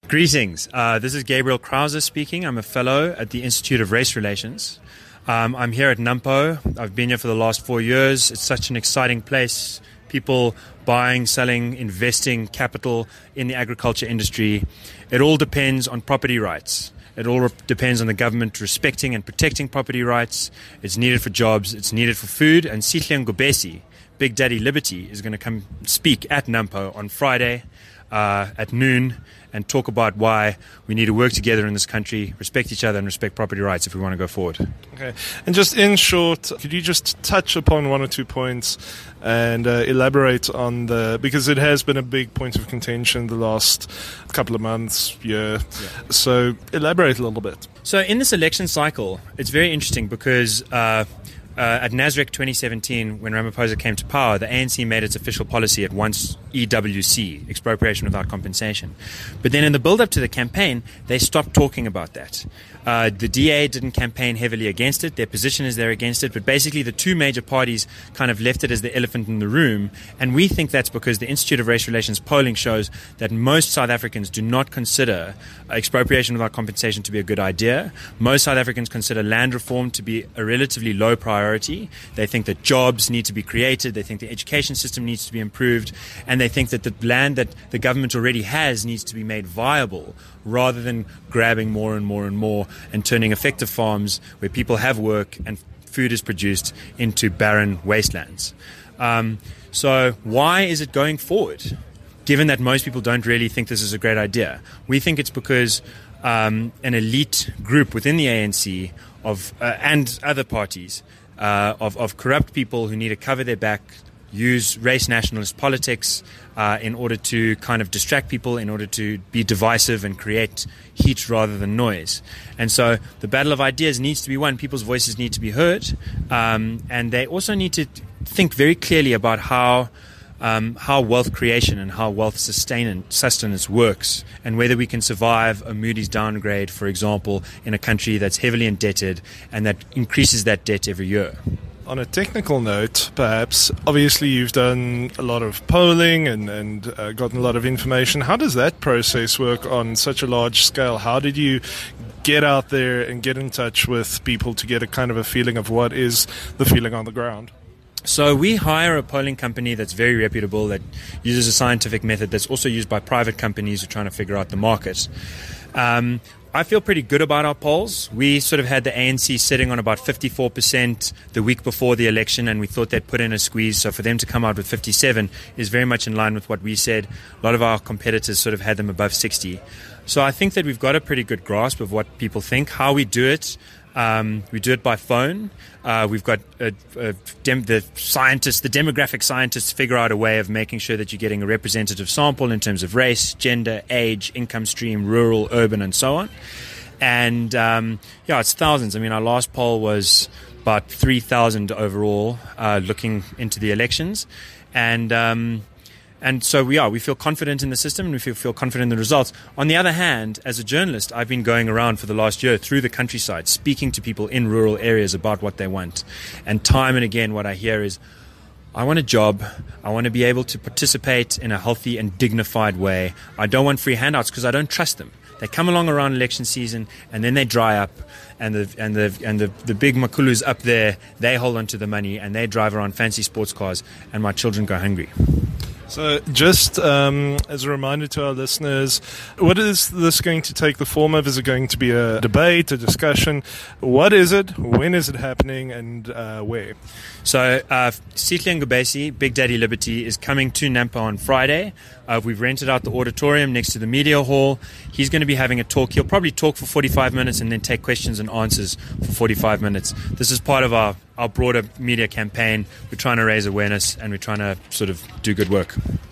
Greetings. This is Gabriel Krause speaking. I'm a fellow at the Institute of Race Relations. I'm here at NAMPO. I've been here for the last 4 years. It's such an exciting place. People buying, selling, investing capital in the agriculture industry. It all depends on property rights. It all depends on the government respecting and protecting property rights. It's needed for jobs. It's needed for food. And Sihle Ngobesi, Big Daddy Liberty, is going to come speak at NAMPO on Friday at noon and talk about why we need to work together in this country, respect each other and respect property rights if we want to go forward. Okay. And just in short, could you just touch upon one or 2 points and elaborate on because it has been a big point of contention the last couple of months, year. Yeah. So elaborate a little bit. So in this election cycle, it's very interesting because at NASREC 2017, when Ramaphosa came to power, the ANC made its official policy at once EWC, expropriation without compensation. But then in the build-up to the campaign, they stopped talking about that. The DA didn't campaign heavily against it. Their position is they're against it. But basically, the two major parties kind of left it as the elephant in the room. And we think that's because the Institute of Race Relations polling shows that most South Africans do not consider expropriation without compensation to be a good idea. Most South Africans consider land reform to be a relatively low priority. They think that jobs need to be created. They think the education system needs to be improved. And they think that the land that the government already has needs to be made viable rather than grabbing more and more and more and turning effective farms where people have work and food is produced into barren wastelands. So why is it going forward, given that most people don't really think this is a great idea? We think it's because an elite group within the ANC and other parties of corrupt people who need to cover their back, use race nationalist politics in order to kind of distract people, in order to be divisive and create heat rather than noise. And so the battle of ideas needs to be won. People's voices need to be heard. And they also need to think very clearly about how wealth creation and how wealth sustenance works, and whether we can survive a Moody's downgrade, for example, in a country that's heavily indebted and that increases that debt every year. On a technical note, perhaps, obviously you've done a lot of polling and gotten a lot of information. How does that process work on such a large scale? How did you get out there and get in touch with people to get a kind of a feeling of what is the feeling on the ground? So we hire a polling company that's very reputable, that uses a scientific method that's also used by private companies who are trying to figure out the market. I feel pretty good about our polls. We sort of had the ANC sitting on about 54% the week before the election, and we thought they'd put in a squeeze. So for them to come out with 57 is very much in line with what we said. A lot of our competitors sort of had them above 60. So I think that we've got a pretty good grasp of what people think. How we do it, we do it by phone. We've got the demographic scientists figure out a way of making sure that you're getting a representative sample in terms of race, gender, age, income stream, rural, urban, and so on. And it's thousands. I mean, our last poll was about 3,000 overall, looking into the elections, and so we feel confident in the system and we feel confident in the results. On the other hand, as a journalist, I've been going around for the last year through the countryside, speaking to people in rural areas about what they want. And time and again, what I hear is, I want a job. I want to be able to participate in a healthy and dignified way. I don't want free handouts because I don't trust them. They come along around election season and then they dry up, and the big makulus up there, they hold on to the money and they drive around fancy sports cars, and my children go hungry. So just as a reminder to our listeners, what is this going to take the form of? Is it going to be a debate, a discussion? What is it? When is it happening? And where? So Sihle Ngobesi, Big Daddy Liberty, is coming to NAMPO on Friday. We've rented out the auditorium next to the media hall. He's going to be having a talk. He'll probably talk for 45 minutes and then take questions and answers for 45 minutes. This is part of our broader media campaign. We're trying to raise awareness and we're trying to sort of do good work.